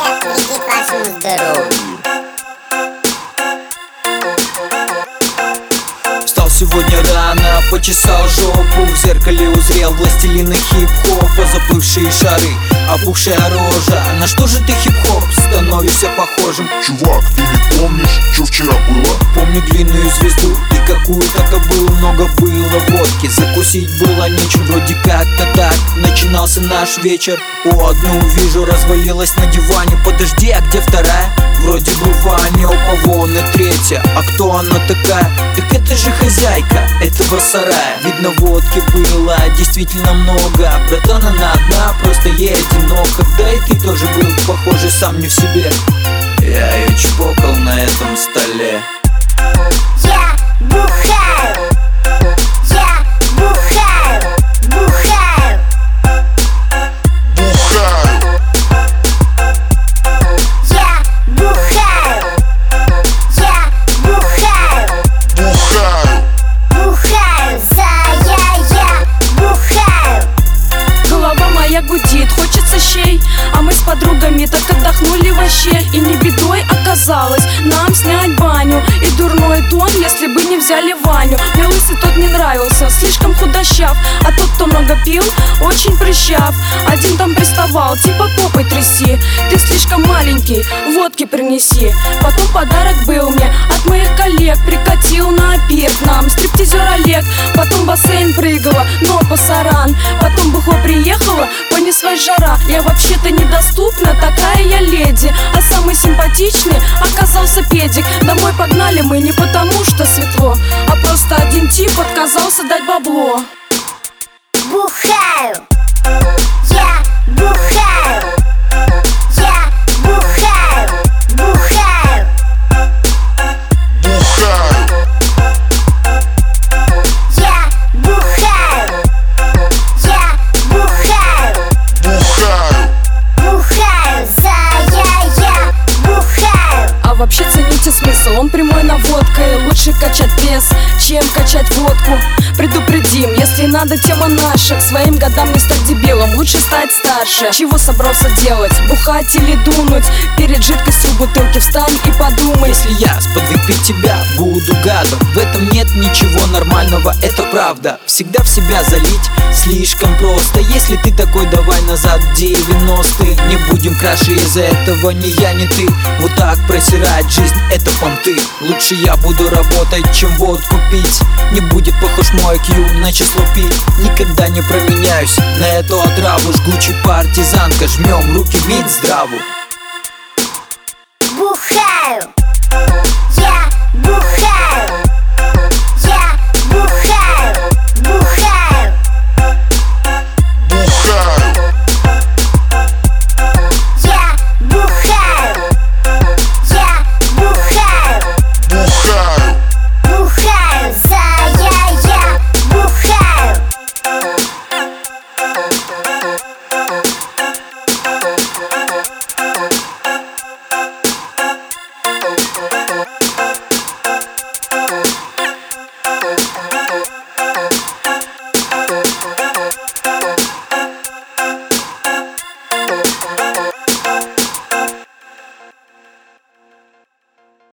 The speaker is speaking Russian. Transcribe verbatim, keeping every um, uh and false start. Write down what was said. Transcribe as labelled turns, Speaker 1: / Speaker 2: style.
Speaker 1: Жди вашему здоровью.
Speaker 2: Встал сегодня рано, почесал жопу, в зеркале узрел властелина хип-хопа. Заплывшие шары, опухшая рожа. На что же ты, хип-хоп, становишься похожим?
Speaker 3: Чувак, ты не помнишь, что вчера было?
Speaker 2: Помню длинную звезду и какую-то кобылу. Много было водки, закусить было нечем. Вроде как-то так начинался наш вечер. О, одну вижу, развалилась на диване. Подожди, а где вторая? Вроде бы Ваня, у Павона третья. А кто она такая? Так это же хозяйка этого сарая. Видно, водки было действительно много. Братан, она одна, просто ей одиноко. Да и ты тоже был похожий сам не в себе. Я ее чпокал на этом столе.
Speaker 1: Я бухаю, я бухаю, бухаю,
Speaker 3: Бухаю,
Speaker 1: я бухаю, я бухаю,
Speaker 3: бухаю.
Speaker 1: бухаю, за я, я бухаю.
Speaker 4: Голова моя гудит, хочется щей. А мы с подругами так отдохнули вообще. И не бедой оказалось нам снять баню. И дурной тон, если бы не взяли Ваню. Мне лысый тот не нравился, слишком худощав. А тот, кто много пил, очень прыщав. Один там приставал, типа попой тряси. Ты слишком маленький, водки принеси. Потом подарок был мне от моих коллег. Прикатил на пир к нам стриптизер Олег. Потом в бассейн прыгала, но пасаран. Потом бухло приехала, понеслась жара. Я вообще-то недоступна, такая я леди. А самый симпатичный оказался педик. Домой погнали мы не потому, что светло, а просто один тип отказался дать бабло.
Speaker 1: Бухаю, я бухаю, я бухаю, бухаю,
Speaker 3: Бухаю,
Speaker 1: я бухаю, я бухаю,
Speaker 3: бухаю.
Speaker 1: бухаю, за я, я бухаю.
Speaker 4: А вообще цените смысл, он прямой наводкой. Лучше качать пресс, чем качать водку. Предупредим, если надо, тема наша. К своим годам не стать дебилом, лучше стать старше. Чего собрался делать, бухать или дунуть? Перед жидкостью бутылки встань и подумай.
Speaker 2: Если я сподвигать тебя буду гадом, в этом нет ничего нормального, это правда. Всегда в себя залить слишком просто. Если ты такой, давай назад в девяностые. Не будем краше из-за этого, ни я, ни ты. Вот так просирать жизнь, это понты. Лучше я буду работать, чем водку пить. Не будет похож мой кью на число пи. Никогда не променяюсь на эту отраву. Жгучий партизанка, жмем руки, Минздраву.